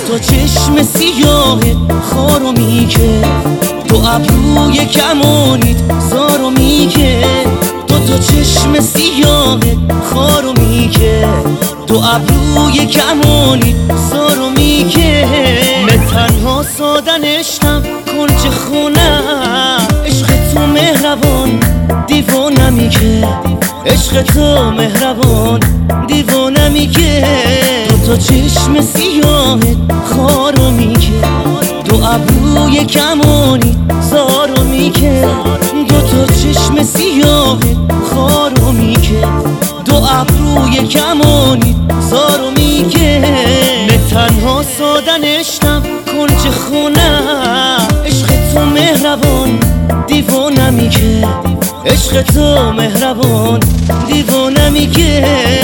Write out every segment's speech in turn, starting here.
تا چشم سیاهت خارو میگه، تو ابروی کمانیت زارو میگه، تا چشم سیاهت خارو میگه، تو ابروی کمانیت زارو میگه. من تنها ساده نشتم کنج خونم، عشق تو مهربان دیوانه میگه، عشق تو مهربان دیوانه میگه. تا چشم سیاهت خارو میگه، تو ابروی کمانی زارو میگه، تا چشم سیاهت خارو میگه، تو ابروی کمانی زارو میگه. من تنها ساده نشتم کنج خونم، عشق تو مهربان دیوانه میگه، عشق تو مهربان دیوانه میگه.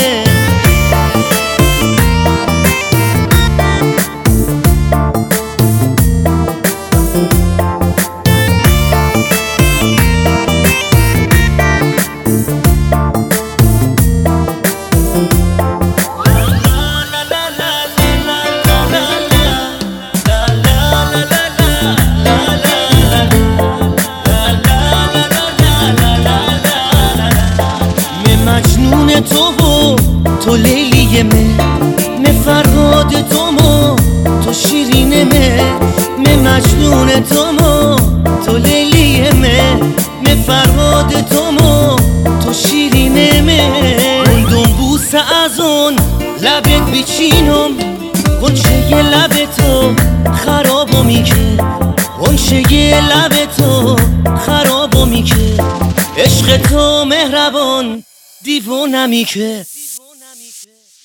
مجنون تو لیلی من فرهاد تو شیرین من مجنون تو لیلی من فرهاد تو شیرین من دنبوس از اون لبت بیچینم، غنچه لب تو خرابو میگه، غنچه لب تو خرابو میگه. عشق تو مهربان دیوانه میگه.